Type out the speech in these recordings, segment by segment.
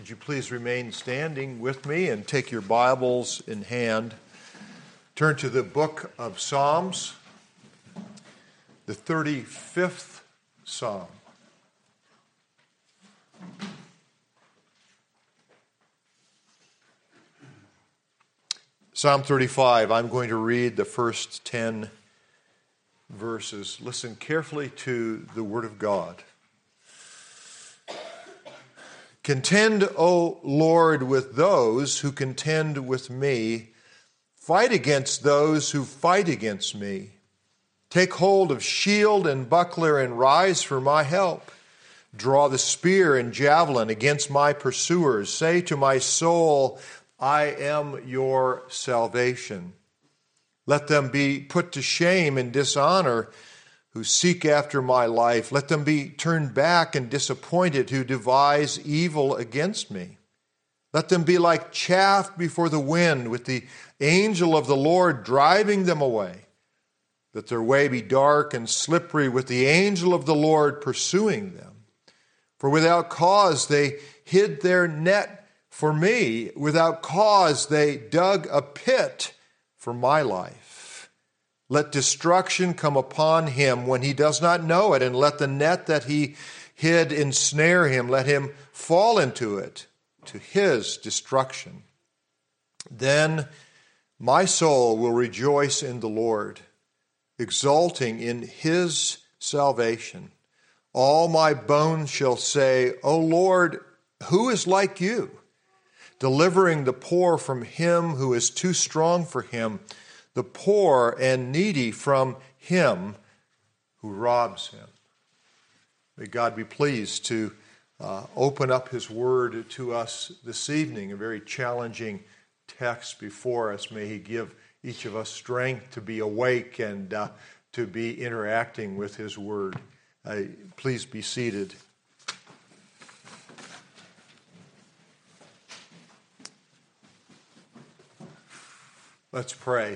Would you please remain standing with me and take your Bibles in hand? Turn to the book of Psalms, the 35th Psalm. Psalm 35, I'm going to read the first 10 verses. Listen carefully to the Word of God. Contend, O Lord, with those who contend with me. Fight against those who fight against me. Take hold of shield and buckler and rise for my help. Draw the spear and javelin against my pursuers. Say to my soul, I am your salvation. Let them be put to shame and dishonor who seek after my life. Let them be turned back and disappointed who devise evil against me. Let them be like chaff before the wind, with the angel of the Lord driving them away. Let their way be dark and slippery, with the angel of the Lord pursuing them. For without cause they hid their net for me. Without cause they dug a pit for my life. Let destruction come upon him when he does not know it, and let the net that he hid ensnare him. Let him fall into it, to his destruction. Then my soul will rejoice in the Lord, exulting in his salvation. All my bones shall say, O Lord, who is like you? Delivering the poor from him who is too strong for him, the poor and needy from him who robs him. May God be pleased to open up his word to us this evening, a very challenging text before us. May he give each of us strength to be awake and to be interacting with his word. Please be seated. Let's pray.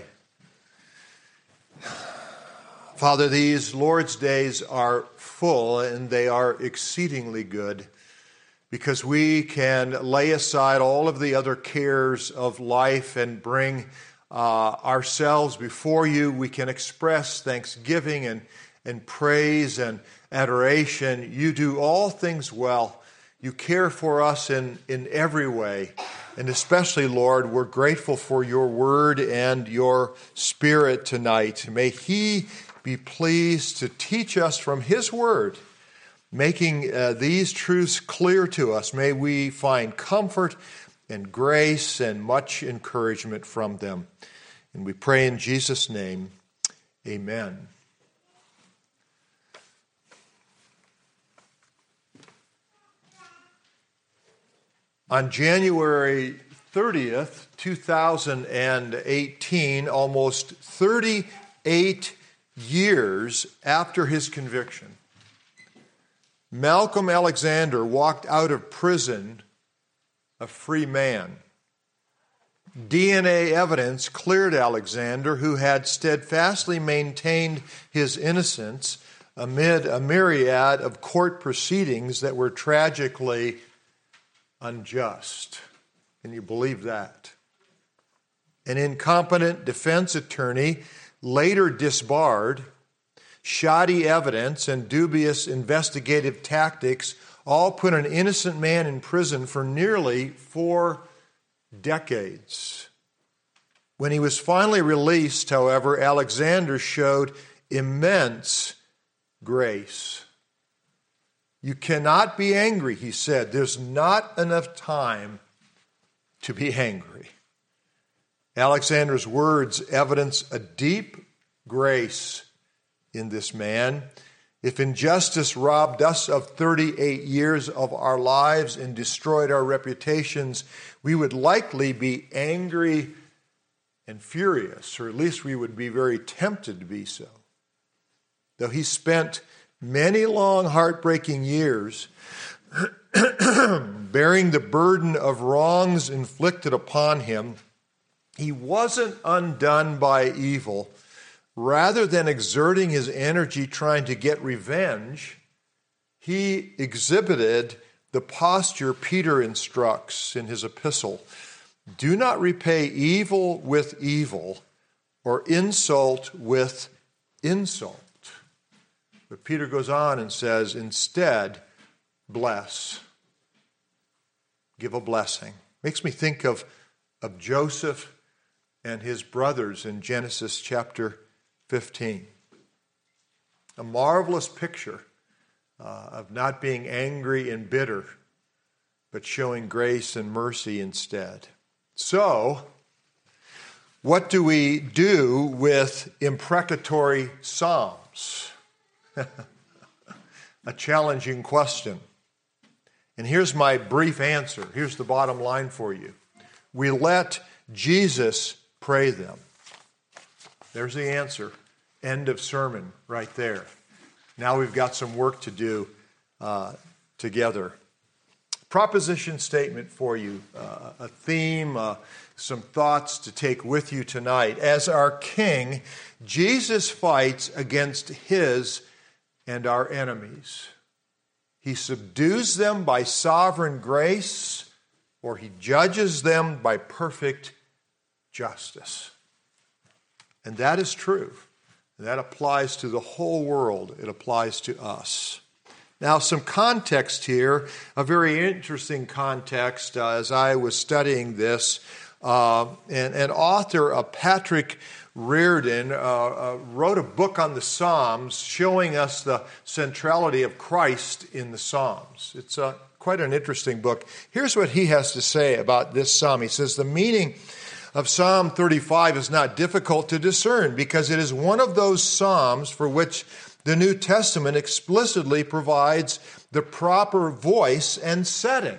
Father, these Lord's days are full and they are exceedingly good because we can lay aside all of the other cares of life and bring ourselves before you. We can express thanksgiving and praise and adoration. You do all things well. You care for us in every way. And especially, Lord, we're grateful for your word and your spirit tonight. May he be pleased to teach us from his word, making these truths clear to us. May we find comfort and grace and much encouragement from them. And we pray in Jesus' name, amen. On January 30th, 2018, almost 38 years after his conviction, Malcolm Alexander walked out of prison a free man. DNA evidence cleared Alexander, who had steadfastly maintained his innocence amid a myriad of court proceedings that were tragically unjust. Can you believe that? An incompetent defense attorney, later disbarred, shoddy evidence, and dubious investigative tactics all put an innocent man in prison for nearly 4 decades. When he was finally released, however, Alexander showed immense grace. You cannot be angry, he said. There's not enough time to be angry. Alexander's words evidence a deep grace in this man. If injustice robbed us of 38 years of our lives and destroyed our reputations, we would likely be angry and furious, or at least we would be very tempted to be so. Though he spent many long, heartbreaking years bearing the burden of wrongs inflicted upon him, he wasn't undone by evil. Rather than exerting his energy trying to get revenge, he exhibited the posture Peter instructs in his epistle. Do not repay evil with evil or insult with insult. But Peter goes on and says, instead, bless. Give a blessing. Makes me think of Joseph and his brothers in Genesis chapter 15. A marvelous picture of not being angry and bitter, but showing grace and mercy instead. So, what do we do with imprecatory psalms? A challenging question. And here's my brief answer. Here's the bottom line for you. We let Jesus pray them. There's the answer. End of sermon right there. Now we've got some work to do together. Proposition statement for you, a theme, some thoughts to take with you tonight. As our King, Jesus fights against his and our enemies. He subdues them by sovereign grace, or he judges them by perfect justice. And that is true. That applies to the whole world. It applies to us. Now, some context here, a very interesting context as I was studying this. An author, Patrick Reardon, wrote a book on the Psalms showing us the centrality of Christ in the Psalms. It's quite an interesting book. Here's what he has to say about this psalm. He says, the meaning of Psalm 35 is not difficult to discern because it is one of those psalms for which the New Testament explicitly provides the proper voice and setting.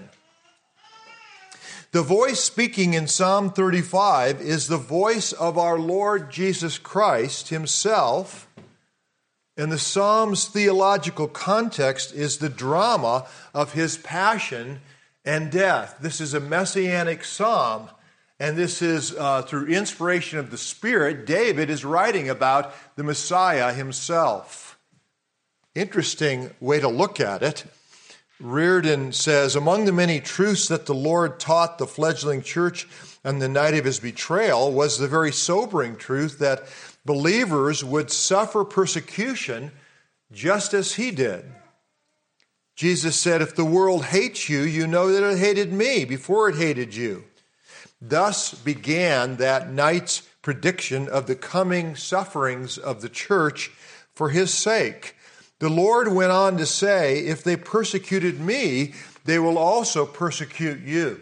The voice speaking in Psalm 35 is the voice of our Lord Jesus Christ himself, and the psalm's theological context is the drama of his passion and death. This is a messianic psalm, and this is through inspiration of the Spirit, David is writing about the Messiah himself. Interesting way to look at it. Reardon says, among the many truths that the Lord taught the fledgling church on the night of his betrayal was the very sobering truth that believers would suffer persecution just as he did. Jesus said, if the world hates you, you know that it hated me before it hated you. Thus began that night's prediction of the coming sufferings of the church for his sake. The Lord went on to say, if they persecuted me, they will also persecute you.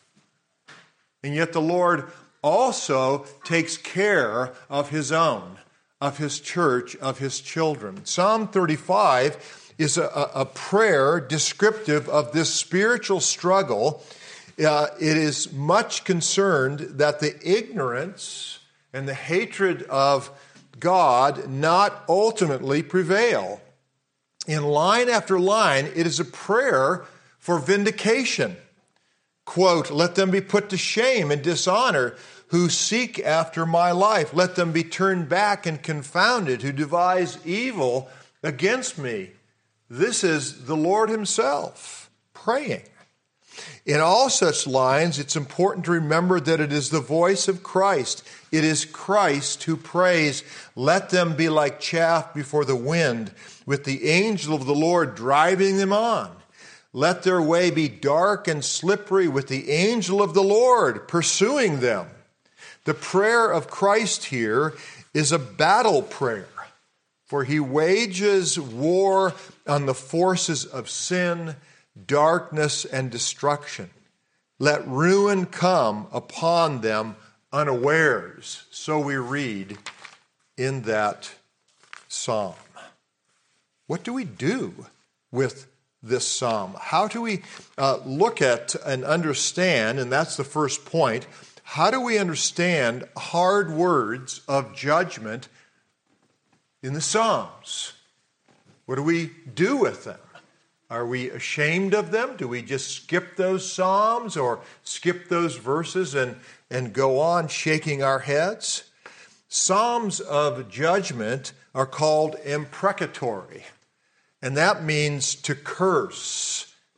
And yet the Lord also takes care of his own, of his church, of his children. Psalm 35 is a prayer descriptive of this spiritual struggle. It is much concerned that the ignorance and the hatred of God not ultimately prevail. In line after line, it is a prayer for vindication. Quote, let them be put to shame and dishonor who seek after my life. Let them be turned back and confounded who devise evil against me. This is the Lord himself praying. In all such lines, it's important to remember that it is the voice of Christ. It is Christ who prays, let them be like chaff before the wind, with the angel of the Lord driving them on. Let their way be dark and slippery, with the angel of the Lord pursuing them. The prayer of Christ here is a battle prayer, for he wages war on the forces of sin, darkness, and destruction. Let ruin come upon them unawares. So we read in that psalm. What do we do with this psalm? How do we look at and understand, and that's the first point, how do we understand hard words of judgment in the Psalms? What do we do with them? Are we ashamed of them? Do we just skip those Psalms or skip those verses and go on shaking our heads? Psalms of judgment are called imprecatory, and that means to curse,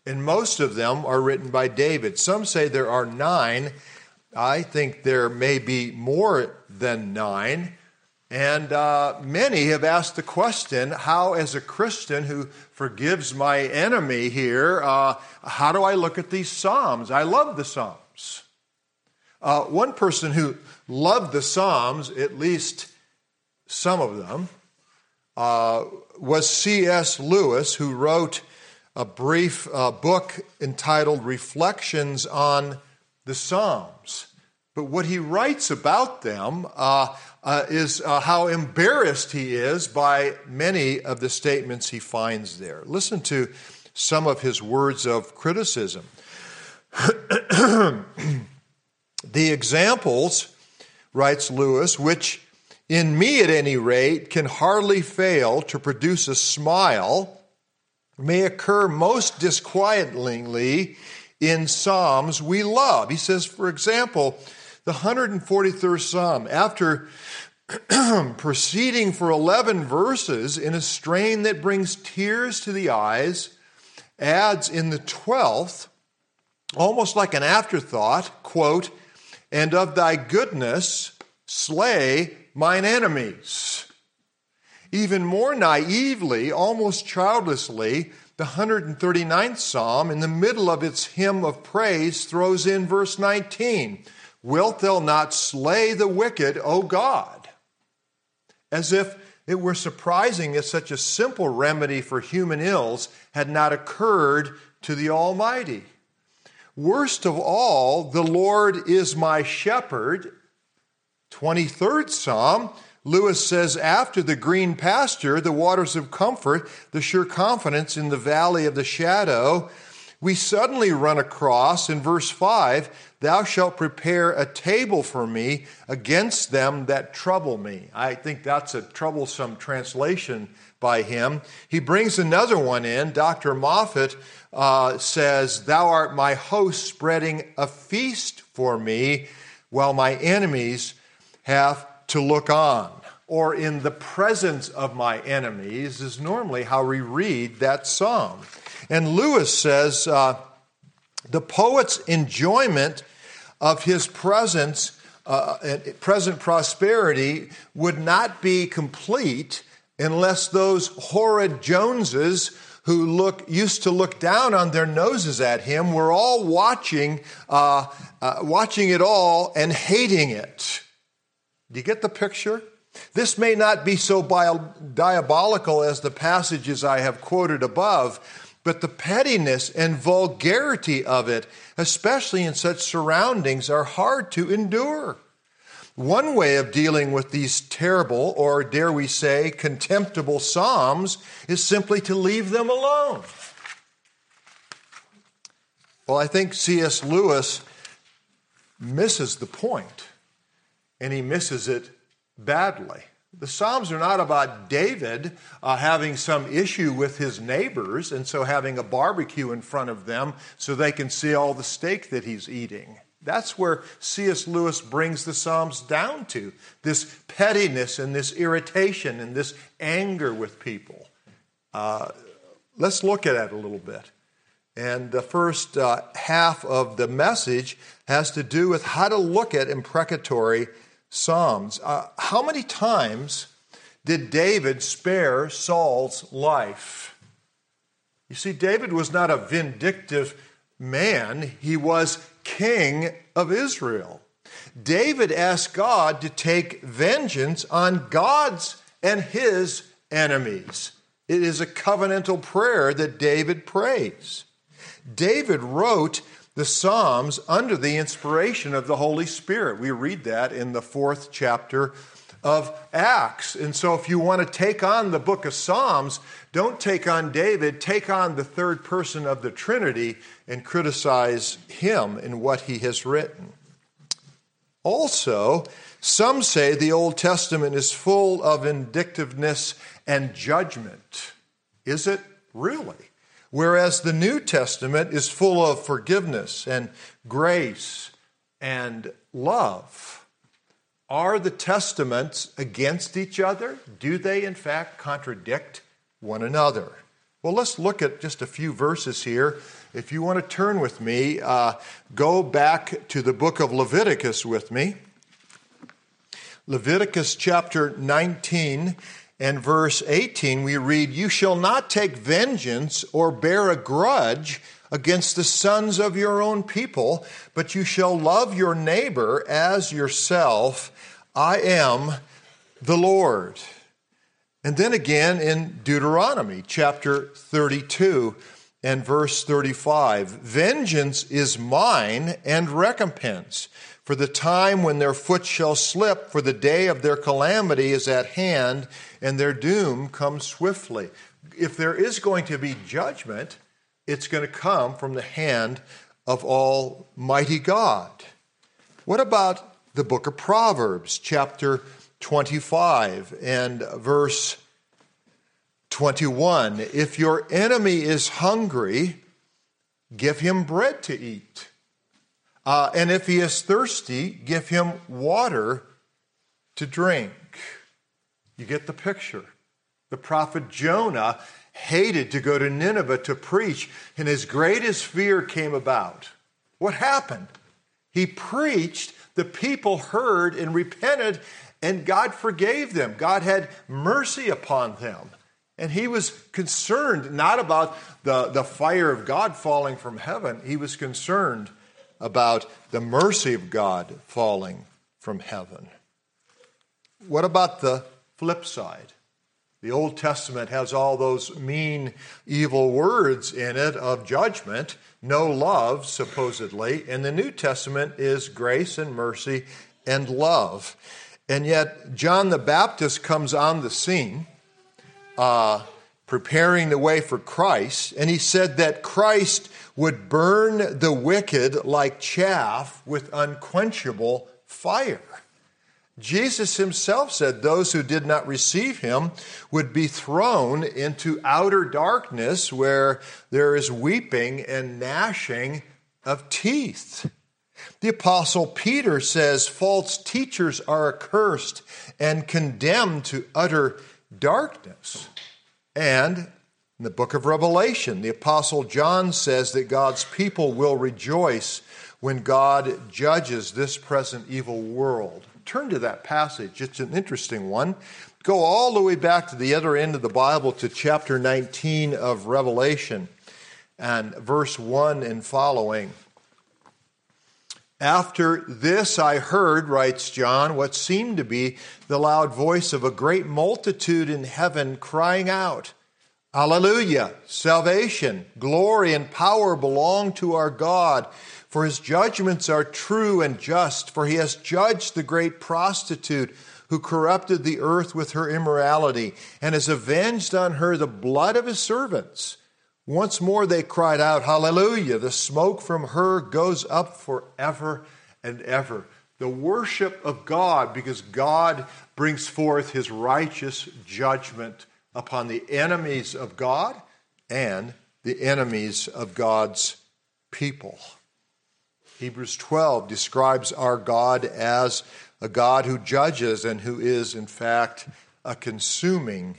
and most of them are written by David. Some say there are 9. I think there may be more than 9. And many have asked the question, how, as a Christian who forgives my enemy here, how do I look at these Psalms? I love the Psalms. One person who loved the Psalms, at least some of them, was C.S. Lewis, who wrote a brief book entitled Reflections on the Psalms. But what he writes about them is how embarrassed he is by many of the statements he finds there. Listen to some of his words of criticism. The examples, writes Lewis, which in me at any rate can hardly fail to produce a smile, may occur most disquietingly in Psalms we love. He says, for example, the 143rd Psalm, after proceeding for 11 verses in a strain that brings tears to the eyes, adds in the 12th, almost like an afterthought, quote, "And of thy goodness slay mine enemies." Even more naively, almost childishly, the 139th Psalm, in the middle of its hymn of praise, throws in verse 19, "Wilt thou not slay the wicked, O God?" As if it were surprising that such a simple remedy for human ills had not occurred to the Almighty. Worst of all, the Lord is my shepherd. 23rd Psalm, Lewis says, after the green pasture, the waters of comfort, the sure confidence in the valley of the shadow, we suddenly run across in verse 5, "Thou shalt prepare a table for me against them that trouble me." I think that's a troublesome translation by him. He brings another one in. Dr. Moffat says, "Thou art my host spreading a feast for me while my enemies have to look on." Or in the presence of my enemies is normally how we read that psalm. And Lewis says, the poet's enjoyment of his present prosperity would not be complete unless those horrid Joneses who used to look down on their noses at him were all watching it all and hating it. Do you get the picture? This may not be so diabolical as the passages I have quoted above, but the pettiness and vulgarity of it, especially in such surroundings, are hard to endure. One way of dealing with these terrible, or dare we say, contemptible psalms is simply to leave them alone. Well, I think C.S. Lewis misses the point, and he misses it badly. The Psalms are not about David having some issue with his neighbors and so having a barbecue in front of them so they can see all the steak that he's eating. That's where C.S. Lewis brings the Psalms down to, this pettiness and this irritation and this anger with people. Let's look at it a little bit. And the first half of the message has to do with how to look at imprecatory Psalms. How many times did David spare Saul's life? You see, David was not a vindictive man. He was king of Israel. David asked God to take vengeance on God's and his enemies. It is a covenantal prayer that David prays. David wrote the Psalms under the inspiration of the Holy Spirit. We read that in the 4th chapter of Acts. And so if you want to take on the book of Psalms, don't take on David, take on the third person of the Trinity and criticize him in what he has written. Also, some say the Old Testament is full of vindictiveness and judgment. Is it really? Whereas the New Testament is full of forgiveness and grace and love. Are the testaments against each other? Do they, in fact, contradict one another? Well, let's look at just a few verses here. If you want to turn with me, go back to the book of Leviticus with me. Leviticus chapter 19 and verse 18, we read, "You shall not take vengeance or bear a grudge against the sons of your own people, but you shall love your neighbor as yourself. I am the Lord." And then again in Deuteronomy chapter 32 and verse 35, "Vengeance is mine and recompense, for the time when their foot shall slip, for the day of their calamity is at hand, and their doom comes swiftly." If there is going to be judgment, it's going to come from the hand of Almighty God. What about the book of Proverbs, chapter 25 and verse 21? "If your enemy is hungry, give him bread to eat. And if he is thirsty, give him water to drink." You get the picture. The prophet Jonah hated to go to Nineveh to preach, and his greatest fear came about. What happened? He preached, the people heard and repented, and God forgave them. God had mercy upon them. And he was concerned not about the fire of God falling from heaven. He was concerned about the mercy of God falling from heaven. What about the flip side? The Old Testament has all those mean, evil words in it of judgment, no love, supposedly, and the New Testament is grace and mercy and love. And yet, John the Baptist comes on the scene, preparing the way for Christ, and he said that Christ would burn the wicked like chaff with unquenchable fire. Jesus himself said those who did not receive him would be thrown into outer darkness where there is weeping and gnashing of teeth. The Apostle Peter says false teachers are accursed and condemned to utter darkness. And in the book of Revelation, the Apostle John says that God's people will rejoice when God judges this present evil world. Turn to that passage. It's an interesting one. Go all the way back to the other end of the Bible to chapter 19 of Revelation and verse 1 and following. "After this I heard," writes John, "what seemed to be the loud voice of a great multitude in heaven crying out, 'Hallelujah! Salvation, glory, and power belong to our God, for his judgments are true and just, for he has judged the great prostitute who corrupted the earth with her immorality, and has avenged on her the blood of his servants.' Once more they cried out, 'Hallelujah! The smoke from her goes up forever and ever.'" The worship of God, because God brings forth his righteous judgment upon the enemies of God and the enemies of God's people. Hebrews 12 describes our God as a God who judges and who is, in fact, a consuming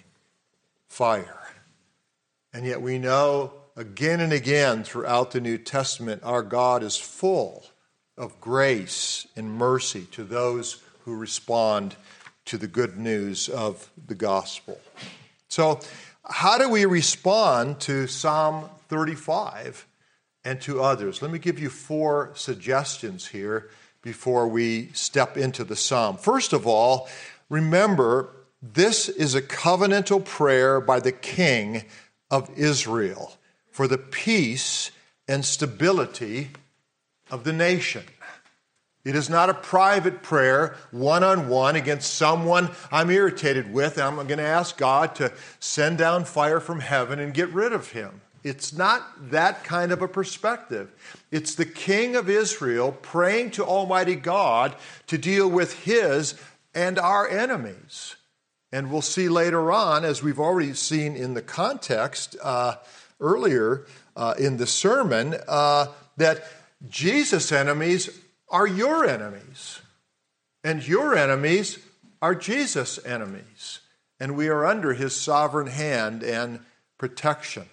fire. And yet we know again and again throughout the New Testament, our God is full of grace and mercy to those who respond to the good news of the gospel. So, how do we respond to Psalm 35 and to others? Let me give you 4 suggestions here before we step into the psalm. First of all, remember, this is a covenantal prayer by the King of Israel for the peace and stability of the nation. It is not a private prayer, one-on-one, against someone I'm irritated with. I'm going to ask God to send down fire from heaven and get rid of him. It's not that kind of a perspective. It's the King of Israel praying to Almighty God to deal with his and our enemies. And we'll see later on, as we've already seen in the context earlier in the sermon, that Jesus' enemies are your enemies, and your enemies are Jesus' enemies. And we are under his sovereign hand, and protection.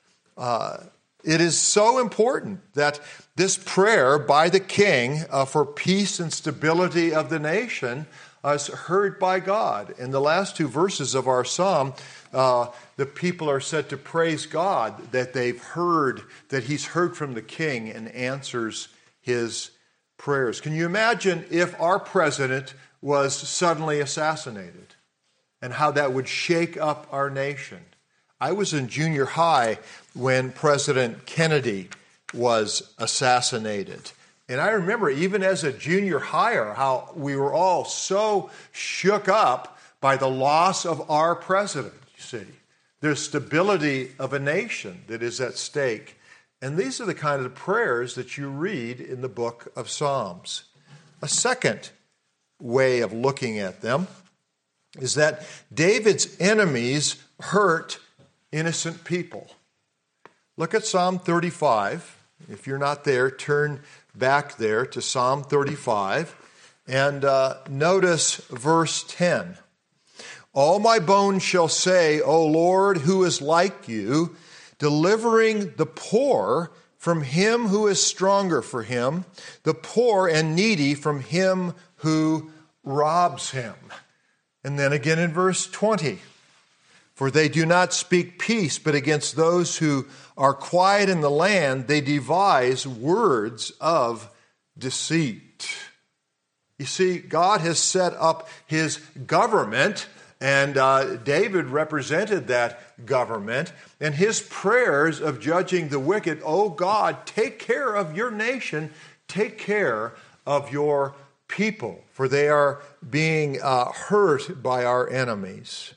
It is so important that this prayer by the king for peace and stability of the nation is heard by God. In the last two verses of our psalm, the people are said to praise God that they've heard, that he's heard from the king and answers his prayers. Can you imagine if our president was suddenly assassinated and how that would shake up our nation? I was in junior high when President Kennedy was assassinated. And I remember even as a junior higher how we were all so shook up by the loss of our president, you see. There's stability of a nation that is at stake. And these are the kind of prayers that you read in the book of Psalms. A second way of looking at them is that David's enemies hurt innocent people. Look at Psalm 35. If you're not there, turn back there to Psalm 35 and notice verse 10. All my bones shall say, O Lord, who is like you, delivering the poor from him who is stronger for him, the poor and needy from him who robs him. And then again in verse 20. For they do not speak peace, but against those who are quiet in the land, they devise words of deceit. You see, God has set up his government, and David represented that government, and his prayers of judging the wicked, oh God, take care of your nation, take care of your people, for they are being hurt by our enemies.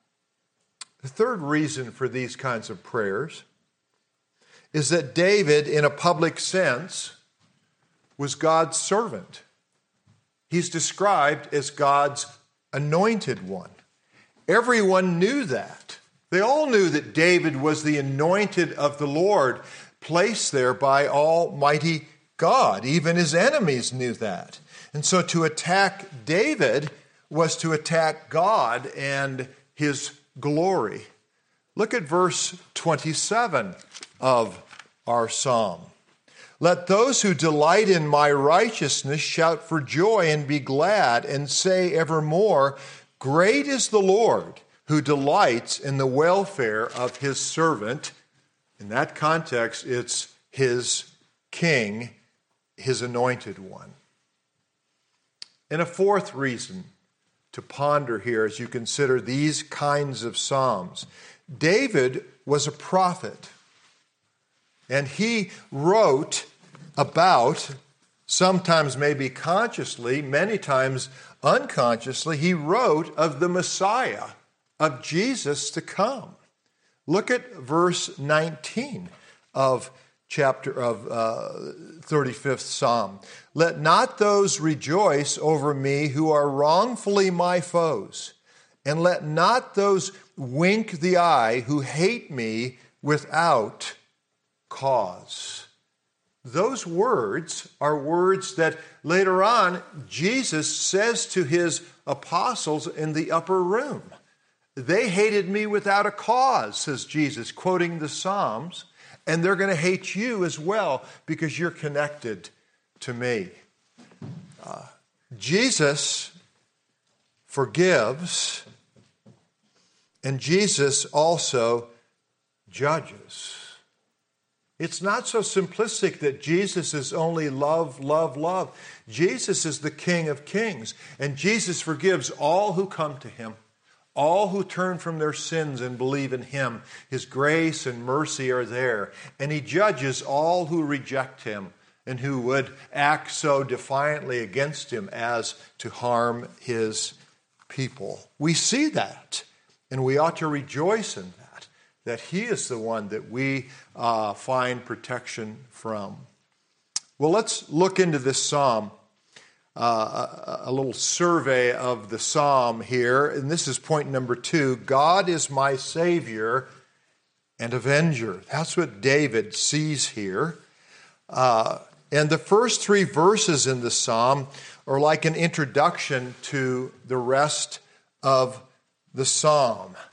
The third reason for these kinds of prayers is that David, in a public sense, was God's servant. He's described as God's anointed one. Everyone knew that. They all knew that David was the anointed of the Lord, placed there by Almighty God. Even his enemies knew that. And so to attack David was to attack God and his glory. Look at verse 27 of our psalm. Let those who delight in my righteousness shout for joy and be glad and say evermore, great is the Lord who delights in the welfare of his servant. In that context, it's his king, his anointed one. And a fourth reason to ponder here as you consider these kinds of psalms. David was a prophet, and he wrote about, sometimes maybe consciously, many times unconsciously, he wrote of the Messiah, of Jesus to come. Look at verse 19 of 35th Psalm. Let not those rejoice over me who are wrongfully my foes, and let not those wink the eye who hate me without cause. Those words are words that later on Jesus says to his apostles in the upper room. They hated me without a cause, says Jesus, quoting the Psalms, and they're going to hate you as well because you're connected to me. Jesus forgives, and Jesus also judges. It's not so simplistic that Jesus is only love, love, love. Jesus is the King of Kings, and Jesus forgives all who come to him, all who turn from their sins and believe in him. His grace and mercy are there, and he judges all who reject him and who would act so defiantly against him as to harm his people. We see that, and we ought to rejoice in that he is the one that we find protection from. Well, let's look into this psalm, a little survey of the psalm here, and this is point number 2. God is my Savior and Avenger. That's what David sees here. And the first 3 verses in the psalm are like an introduction to the rest of the psalm.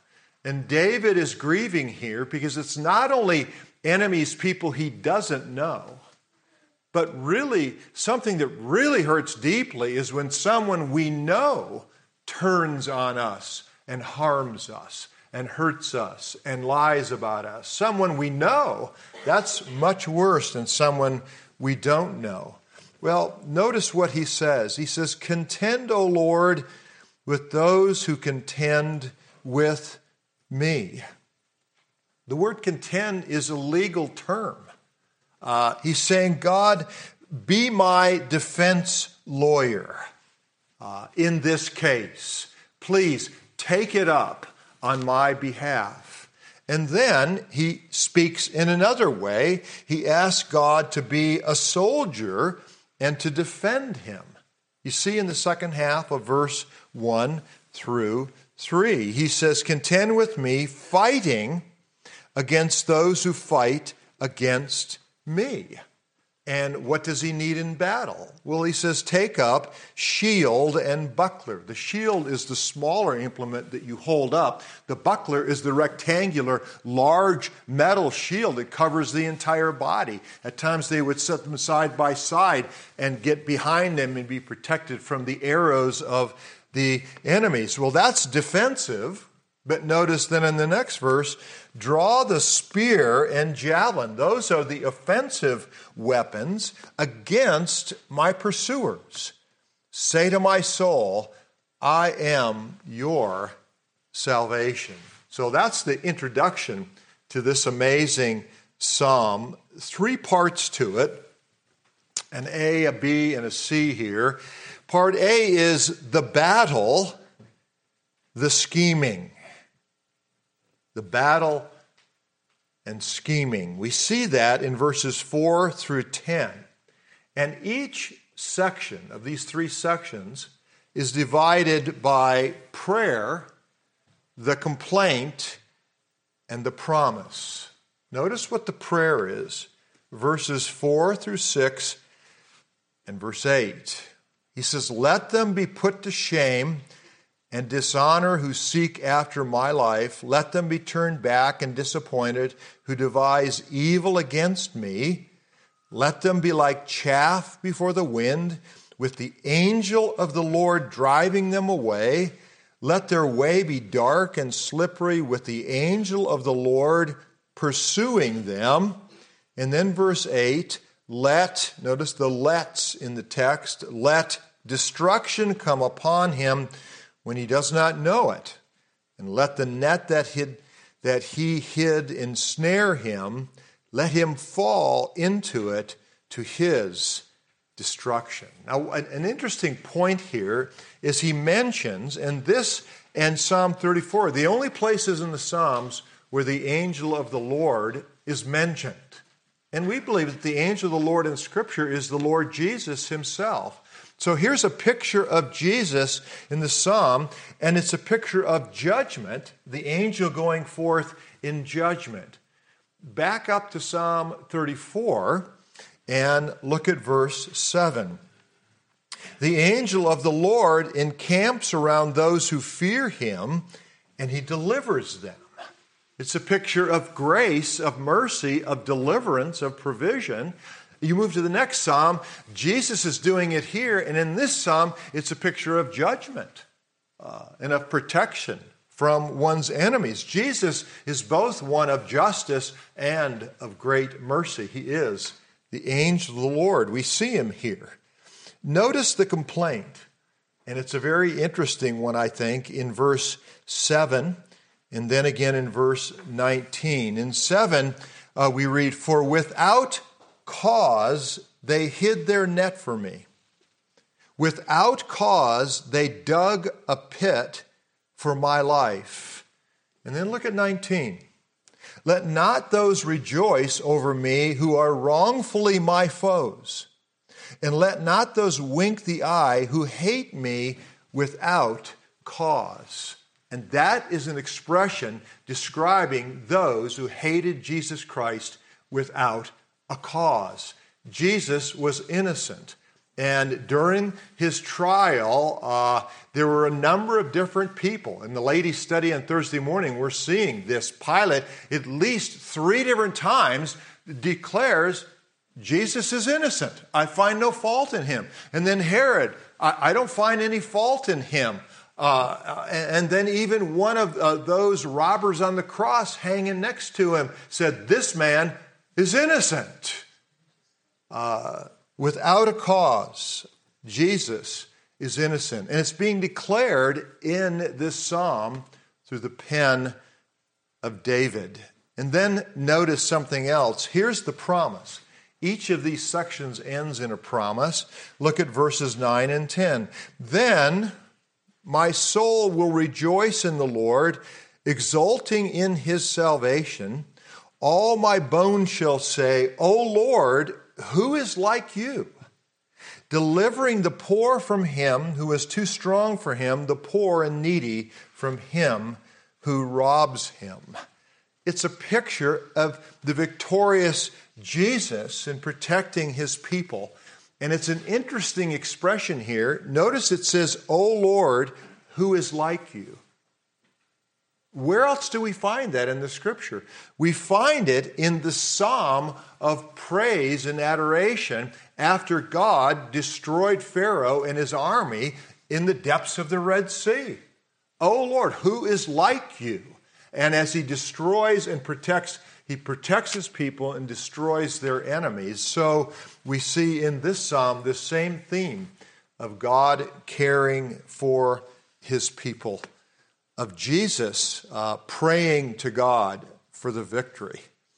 And David is grieving here because it's not only enemies, people he doesn't know, but really something that really hurts deeply is when someone we know turns on us and harms us and hurts us and lies about us. Someone we know, that's much worse than someone we don't know. Well, notice what he says. He says, "Contend, O Lord, with those who contend with me." The word contend is a legal term. He's saying, God, be my defense lawyer in this case. Please take it up on my behalf. And then he speaks in another way. He asks God to be a soldier and to defend him. You see in the second half of verse 1 through 3, he says, "Contend with me, fighting against those who fight against me." And what does he need in battle? Well, he says, take up shield and buckler. The shield is the smaller implement that you hold up. The buckler is the rectangular, large metal shield that covers the entire body. At times they would set them side by side and get behind them and be protected from the arrows of the enemies. Well, that's defensive. But notice then in the next verse, draw the spear and javelin. Those are the offensive weapons against my pursuers. Say to my soul, I am your salvation. So that's the introduction to this amazing psalm. 3 parts to it, an A, a B, and a C here. Part A is the battle, the scheming. The battle and scheming. We see that in verses 4 through 10. And each section of these 3 sections is divided by prayer, the complaint, and the promise. Notice what the prayer is. Verses 4 through 6 and verse 8. He says, "Let them be put to shame and dishonor who seek after my life. Let them be turned back and disappointed who devise evil against me. Let them be like chaff before the wind, with the angel of the Lord driving them away. Let their way be dark and slippery, with the angel of the Lord pursuing them." And then verse 8, notice the lets in the text, "let destruction come upon him when he does not know it, and let the net that he hid ensnare him, let him fall into it to his destruction." Now, an interesting point here is he mentions, and this and Psalm 34, the only places in the Psalms where the angel of the Lord is mentioned. And we believe that the angel of the Lord in Scripture is the Lord Jesus himself. So here's a picture of Jesus in the psalm, and it's a picture of judgment, the angel going forth in judgment. Back up to Psalm 34 and look at verse 7. "The angel of the Lord encamps around those who fear him, and he delivers them." It's a picture of grace, of mercy, of deliverance, of provision. You move to the next psalm, Jesus is doing it here, and in this psalm, it's a picture of judgment and of protection from one's enemies. Jesus is both one of justice and of great mercy. He is the angel of the Lord. We see him here. Notice the complaint, and it's a very interesting one, I think, in verse 7, and then again in verse 19. In 7, we read, "For without cause they hid their net for me. Without cause they dug a pit for my life." And then look at 19. "Let not those rejoice over me who are wrongfully my foes, and let not those wink the eye who hate me without cause." And that is an expression describing those who hated Jesus Christ without a cause. Jesus was innocent. And during his trial, there were a number of different people. In the ladies' study on Thursday morning, we're seeing this. Pilate, at least 3 different times, declares Jesus is innocent. I find no fault in him. And then Herod, I don't find any fault in him. And then even one of those robbers on the cross hanging next to him said, this man is innocent. Without a cause, Jesus is innocent. And it's being declared in this psalm through the pen of David. And then notice something else. Here's the promise. Each of these sections ends in a promise. Look at verses 9 and 10. Then my soul will rejoice in the Lord, exulting in his salvation. All my bones shall say, O Lord, who is like you? Delivering the poor from him who is too strong for him, the poor and needy from him who robs him. It's a picture of the victorious Jesus in protecting his people. And it's an interesting expression here. Notice it says, O Lord, who is like you? Where else do we find that in the Scripture? We find it in the psalm of praise and adoration after God destroyed Pharaoh and his army in the depths of the Red Sea. O Lord, who is like you? And as he destroys and protects, he protects his people and destroys their enemies. So we see in this psalm the same theme of God caring for his people, of Jesus praying to God for the victory.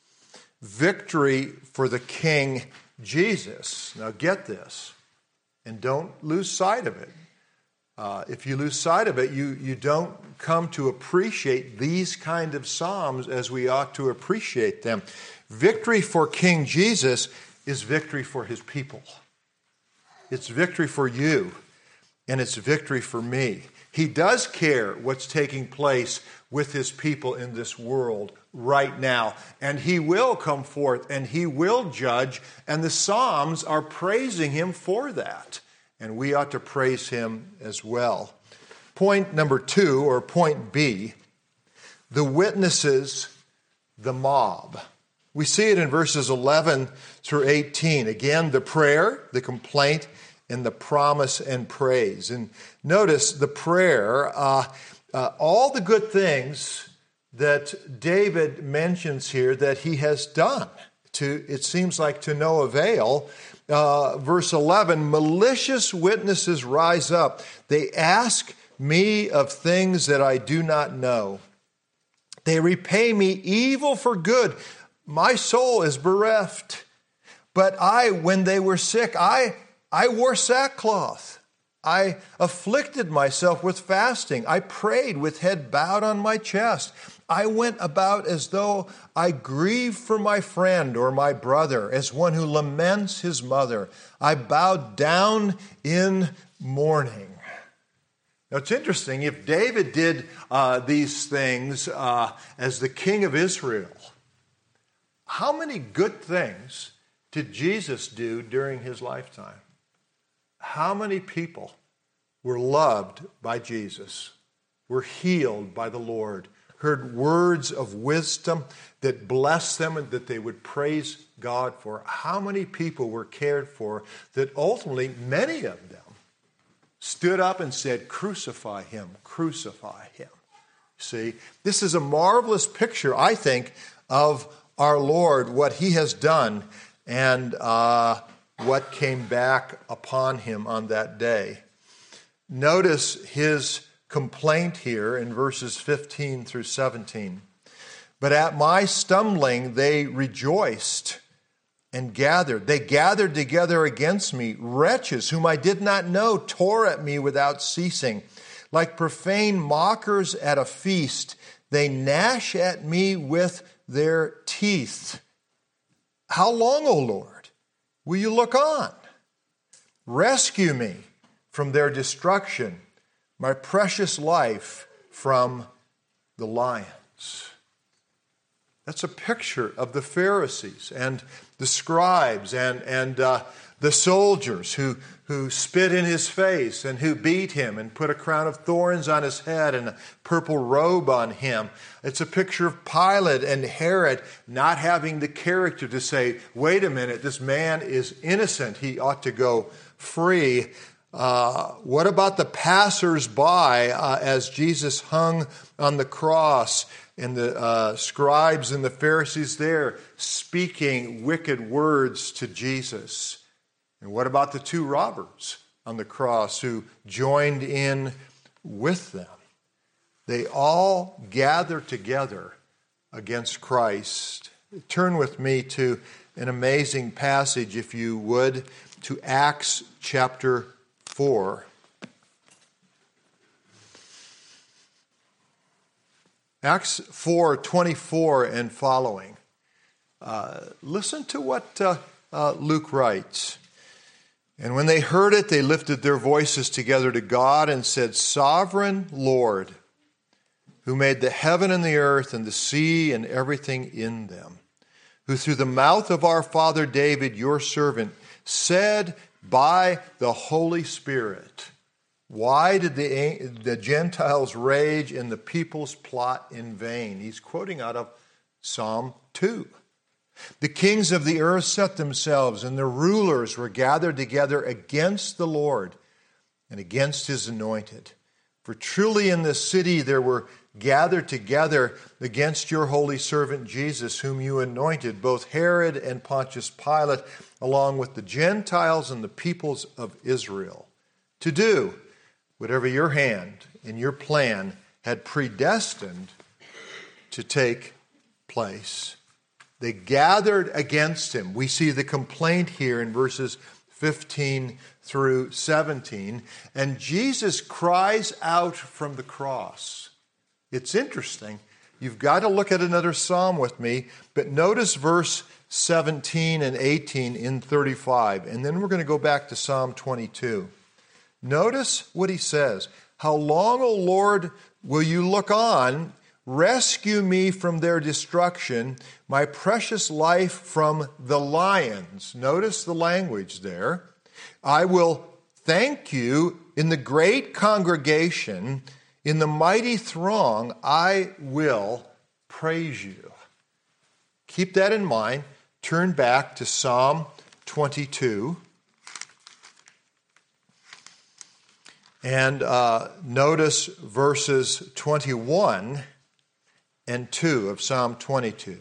Victory for the King Jesus. Now get this, and don't lose sight of it. If you lose sight of it, you don't come to appreciate these kind of psalms as we ought to appreciate them. Victory for King Jesus is victory for his people. It's victory for you, and it's victory for me. He does care what's taking place with his people in this world right now, and he will come forth, and he will judge, and the Psalms are praising him for that. And we ought to praise him as well. Point number 2, or point B, the witnesses, the mob. We see it in verses 11 through 18. Again, the prayer, the complaint, and the promise and praise. And notice the prayer, all the good things that David mentions here that he has done, it seems like to no avail. Verse 11, malicious witnesses rise up. They ask me of things that I do not know. They repay me evil for good. My soul is bereft. But when they were sick, I wore sackcloth. I afflicted myself with fasting. I prayed with head bowed on my chest. I went about as though I grieved for my friend or my brother, as one who laments his mother. I bowed down in mourning. Now it's interesting, if David did these things as the king of Israel, how many good things did Jesus do during his lifetime? How many people were loved by Jesus, were healed by the Lord, heard words of wisdom that blessed them and that they would praise God for? How many people were cared for that ultimately many of them stood up and said, crucify him, crucify him. See, this is a marvelous picture, I think, of our Lord, what he has done, and what came back upon him on that day. Notice his complaint here in verses 15 through 17. But at my stumbling they rejoiced and gathered. They gathered together against me. Wretches whom I did not know tore at me without ceasing. Like profane mockers at a feast, they gnash at me with their teeth. How long, O Lord, will you look on? Rescue me from their destruction, my precious life from the lions. That's a picture of the Pharisees and the scribes and the soldiers who spit in his face and who beat him and put a crown of thorns on his head and a purple robe on him. It's a picture of Pilate and Herod not having the character to say, wait a minute, this man is innocent. He ought to go free. What about the passers-by as Jesus hung on the cross and the scribes and the Pharisees there speaking wicked words to Jesus? And what about the two robbers on the cross who joined in with them? They all gather together against Christ. Turn with me to an amazing passage, if you would, to Acts chapter 4. Acts 4:24 and following. Listen to what Luke writes. And when they heard it, they lifted their voices together to God and said, Sovereign Lord, who made the heaven and the earth and the sea and everything in them, who through the mouth of our father David, your servant, said by the Holy Spirit, why did the Gentiles rage and the peoples plot in vain? He's quoting out of Psalm 2. The kings of the earth set themselves, and the rulers were gathered together against the Lord and against his anointed. For truly in this city there were gathered together against your holy servant Jesus, whom you anointed, both Herod and Pontius Pilate, along with the Gentiles and the peoples of Israel, to do whatever your hand and your plan had predestined to take place. They gathered against him. We see the complaint here in verses 15 through 17. And Jesus cries out from the cross. It's interesting. You've got to look at another psalm with me, but notice verse 17 and 18 in 35. And then we're going to go back to Psalm 22. Notice what he says. How long, O Lord, will you look on? Rescue me from their destruction, my precious life from the lions. Notice the language there. I will thank you in the great congregation, in the mighty throng, I will praise you. Keep that in mind. Turn back to Psalm 22. And notice verses 21 and 2 of Psalm 22.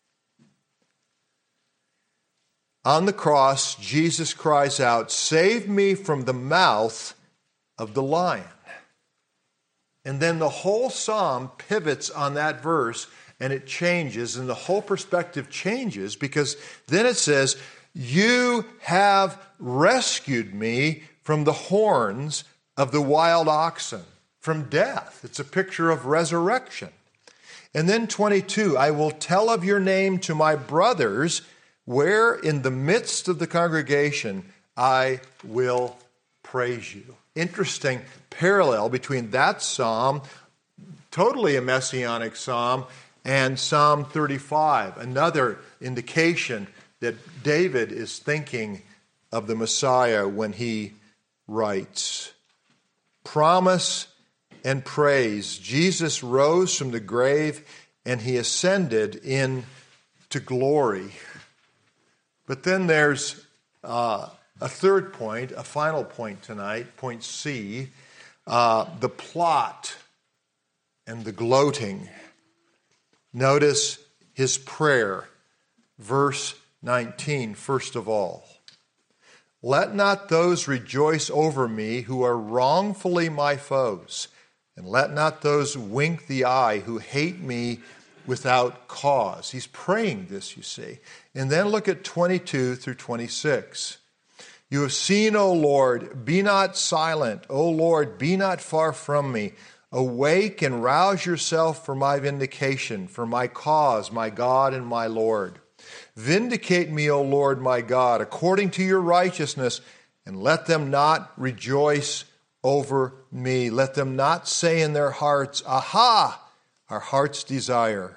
On the cross, Jesus cries out, save me from the mouth of the lion. And then the whole psalm pivots on that verse, and it changes, and the whole perspective changes, because then it says, you have rescued me from the horns of the wild oxen, from death. It's a picture of resurrection. And then 22, I will tell of your name to my brothers, where in the midst of the congregation I will praise you. Interesting parallel between that psalm, totally a messianic psalm, and Psalm 35, another indication that David is thinking of the Messiah when he writes. Promise and praise. Jesus rose from the grave and he ascended into glory. But then there's a third point, a final point tonight, point C, the plot and the gloating. Notice his prayer, verse 19, first of all. Let not those rejoice over me who are wrongfully my foes, and let not those wink the eye who hate me without cause. He's praying this, you see. And then look at 22 through 26. You have seen, O Lord, be not silent. O Lord, be not far from me. Awake and rouse yourself for my vindication, for my cause, my God and my Lord. Vindicate me, O Lord, my God, according to your righteousness, and let them not rejoice over me. Let them not say in their hearts, aha, our heart's desire.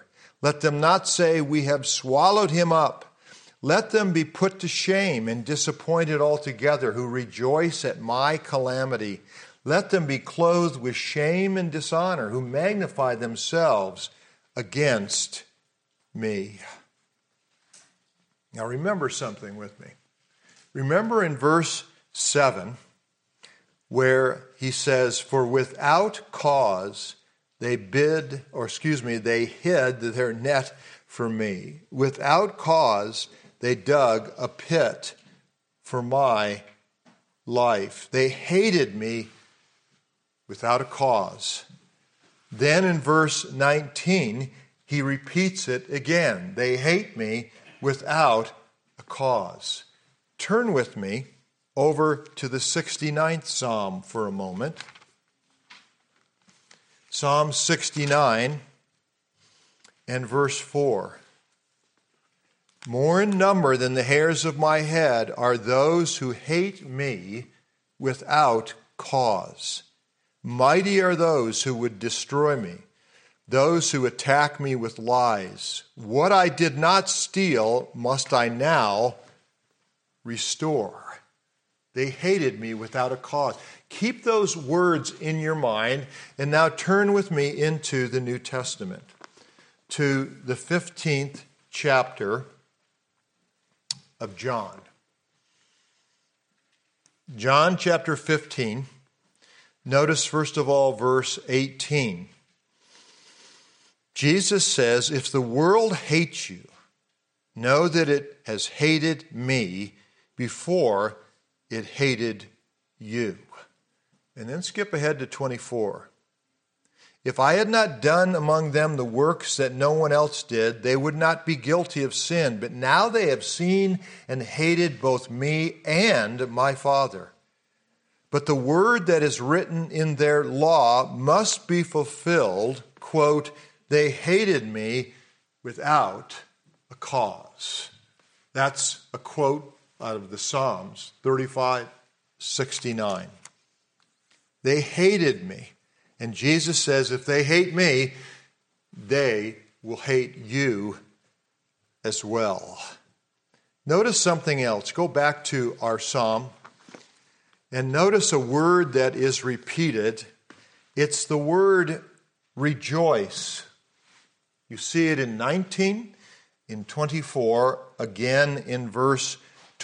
Let them not say, we have swallowed him up. Let them be put to shame and disappointed altogether, who rejoice at my calamity. Let them be clothed with shame and dishonor, who magnify themselves against me. Now remember something with me. Remember in verse 7, where he says, for without cause they hid their net for me. Without cause they dug a pit for my life. They hated me without a cause. Then in verse 19, he repeats it again. They hate me without a cause. Turn with me over to the 69th Psalm for a moment. Psalm 69 and verse 4. More in number than the hairs of my head are those who hate me without cause. Mighty are those who would destroy me, those who attack me with lies. What I did not steal must I now restore. They hated me without a cause. Keep those words in your mind, and now turn with me into the New Testament, to the 15th chapter of John. John chapter 15. Notice first of all verse 18. Jesus says, if the world hates you, know that it has hated me before it hated you. And then skip ahead to 24. If I had not done among them the works that no one else did, they would not be guilty of sin. But now they have seen and hated both me and my Father. But the word that is written in their law must be fulfilled, quote, they hated me without a cause. That's a quote out of the Psalms, 35:69. They hated me. And Jesus says, if they hate me, they will hate you as well. Notice something else. Go back to our psalm and notice a word that is repeated. It's the word rejoice. You see it in 19, in 24, again in verse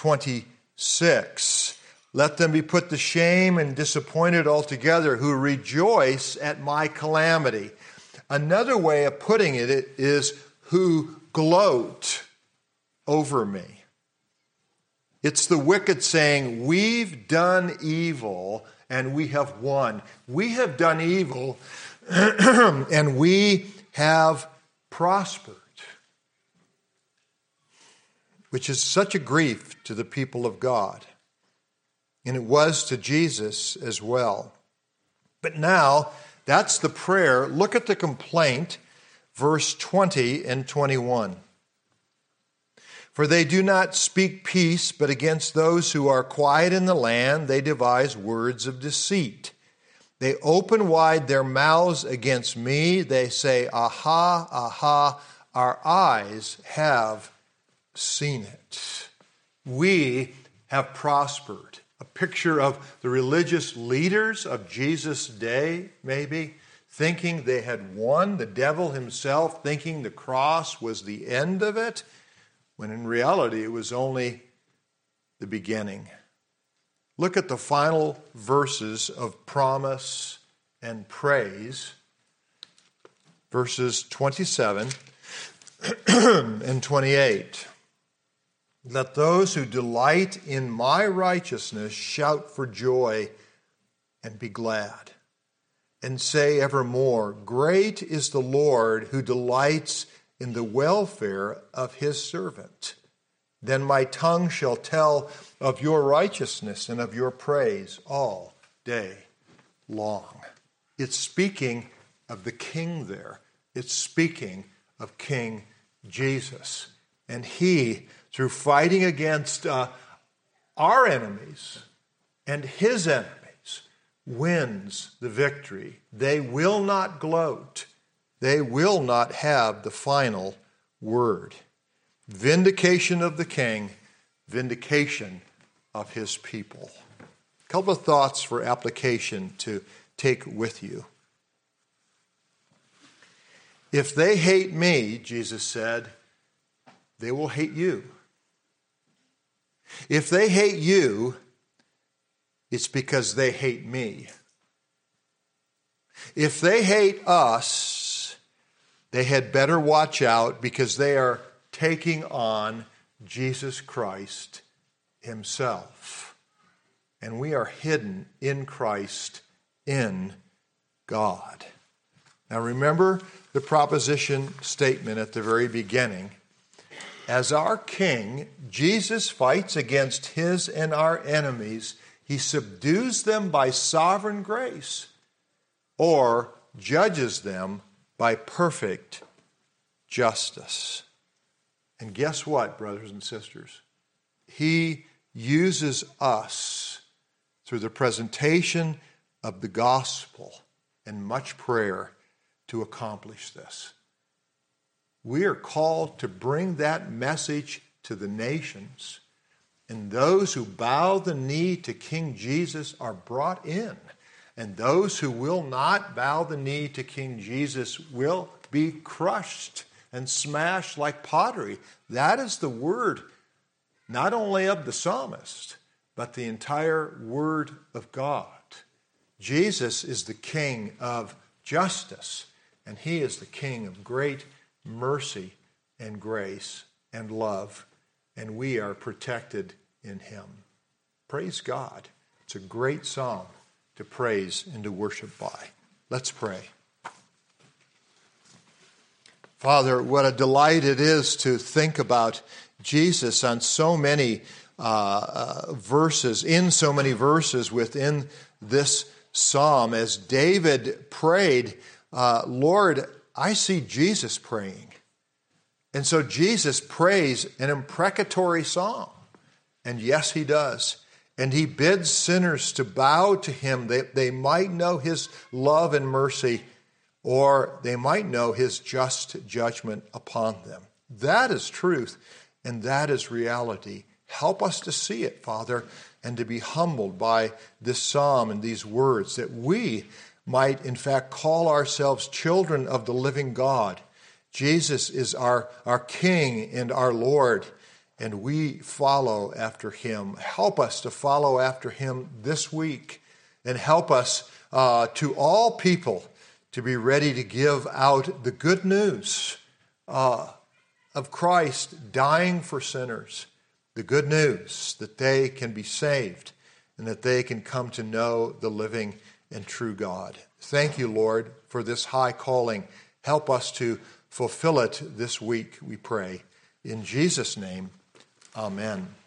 26. Let them be put to shame and disappointed altogether, who rejoice at my calamity. Another way of putting it is who gloat over me. It's the wicked saying, we've done evil and we have won. We have done evil and we have prospered, which is such a grief to the people of God. And it was to Jesus as well. But now, that's the prayer. Look at the complaint, verse 20 and 21. For they do not speak peace, but against those who are quiet in the land, they devise words of deceit. They open wide their mouths against me. They say, aha, aha, our eyes have seen it. We have prospered. A picture of the religious leaders of Jesus' day, maybe, thinking they had won, the devil himself thinking the cross was the end of it, when in reality it was only the beginning. Look at the final verses of promise and praise, verses 27 and 28. Let those who delight in my righteousness shout for joy and be glad, and say evermore, great is the Lord who delights in the welfare of his servant. Then my tongue shall tell of your righteousness and of your praise all day long. It's speaking of the King there. It's speaking of King Jesus. And he, through fighting against our enemies and his enemies, wins the victory. They will not gloat they will not have the final word. Vindication of the king, vindication of his people. A couple of thoughts for application to take with you. If they hate me, Jesus said, they will hate you. If they hate you, it's because they hate me. If they hate us, they had better watch out because they are taking on Jesus Christ himself. And we are hidden in Christ in God. Now remember the proposition statement at the very beginning. As our King, Jesus fights against his and our enemies. He subdues them by sovereign grace or judges them by perfect justice. And guess what, brothers and sisters? He uses us through the presentation of the gospel and much prayer to accomplish this. We are called to bring that message to the nations, and those who bow the knee to King Jesus are brought in, and those who will not bow the knee to King Jesus will be crushed and smashed like pottery. That is the word not only of the psalmist, but the entire word of God. Jesus is the King of justice, and he is the King of great mercy and grace and love, and we are protected in him. Praise God. It's a great psalm to praise and to worship by. Let's pray. Father, what a delight it is to think about Jesus on so many verses, in so many verses within this psalm. As David prayed, Lord, I see Jesus praying. And so Jesus prays an imprecatory psalm. And yes, he does. And he bids sinners to bow to him that they might know his love and mercy, or they might know his just judgment upon them. That is truth, and that is reality. Help us to see it, Father, and to be humbled by this psalm and these words, that we might, in fact, call ourselves children of the living God. Jesus is our King and our Lord, and we follow after him. Help us to follow after him this week, and help us to all people to be ready to give out the good news of Christ dying for sinners, the good news that they can be saved and that they can come to know the living and true God. Thank you, Lord, for this high calling. Help us to fulfill it this week, we pray. In Jesus' name, amen.